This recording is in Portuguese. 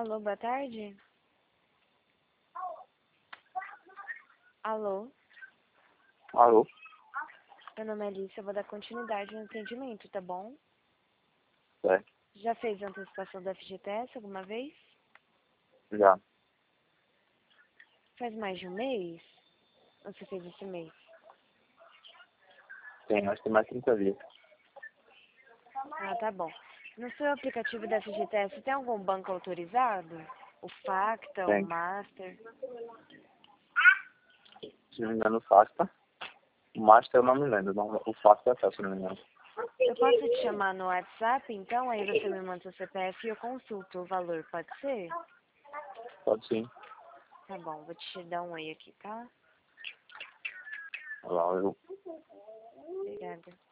Alô, boa tarde? Alô? Alô? Meu nome é Alice, eu vou dar continuidade no atendimento, tá bom? Certo. Já fez a antecipação da FGTS alguma vez? Já. Faz mais de um mês? Ou você fez esse mês? Tem, acho que tem mais 30 dias. Ah, tá bom. No seu aplicativo da FGTS tem algum banco autorizado? O Facta, o Tem. Master? Se não me engano, o Facta. O Master eu não me lembro. O Facta é até, se não me engano. Eu posso te chamar no WhatsApp, então? Aí você me manda seu CPF e eu consulto o valor, pode ser? Pode sim. Tá bom, vou te dar um oi aqui, tá? Olha lá, eu Obrigada.